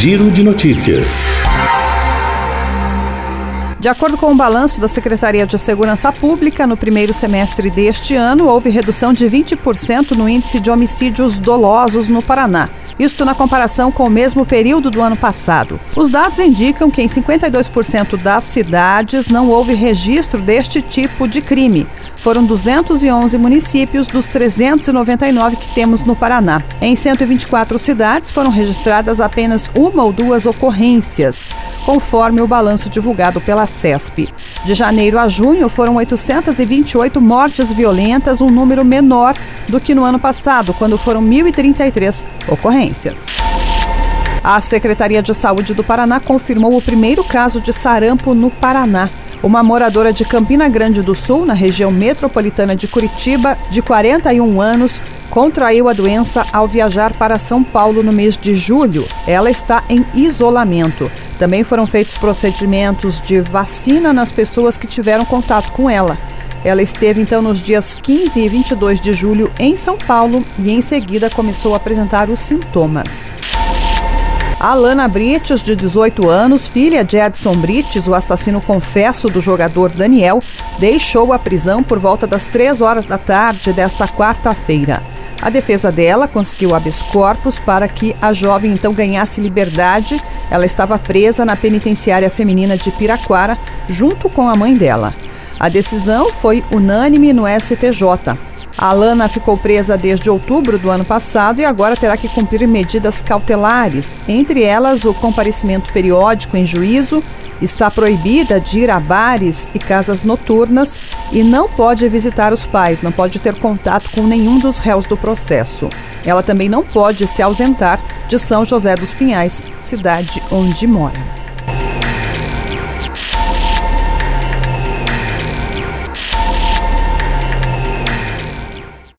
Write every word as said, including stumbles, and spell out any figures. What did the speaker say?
Giro de Notícias. De acordo com o balanço da Secretaria de Segurança Pública, no primeiro semestre deste ano, houve redução de vinte por cento no índice de homicídios dolosos no Paraná. Isto na comparação com o mesmo período do ano passado. Os dados indicam que em cinquenta e dois por cento das cidades não houve registro deste tipo de crime. Foram duzentos e onze municípios dos trezentos e noventa e nove que temos no Paraná. Em cento e vinte e quatro cidades foram registradas apenas uma ou duas ocorrências, conforme o balanço divulgado pela CESP. De janeiro a junho foram oitocentas e vinte e oito mortes violentas, um número menor do que no ano passado, quando foram mil e trinta e três ocorrências. A Secretaria de Saúde do Paraná confirmou o primeiro caso de sarampo no Paraná. Uma moradora de Campina Grande do Sul, na região metropolitana de Curitiba, de quarenta e um anos, contraiu a doença ao viajar para São Paulo no mês de julho. Ela está em isolamento. Também foram feitos procedimentos de vacina nas pessoas que tiveram contato com ela. Ela esteve então nos dias quinze e vinte e dois de julho em São Paulo e em seguida começou a apresentar os sintomas. Alana Brites, de dezoito anos, filha de Edson Brites, o assassino confesso do jogador Daniel, deixou a prisão por volta das três horas da tarde desta quarta-feira. A defesa dela conseguiu habeas corpus para que a jovem então ganhasse liberdade. Ela estava presa na penitenciária feminina de Piraquara, junto com a mãe dela. A decisão foi unânime no S T J. A Alana ficou presa desde outubro do ano passado e agora terá que cumprir medidas cautelares, entre elas o comparecimento periódico em juízo, está proibida de ir a bares e casas noturnas e não pode visitar os pais, não pode ter contato com nenhum dos réus do processo. Ela também não pode se ausentar de São José dos Pinhais, cidade onde mora.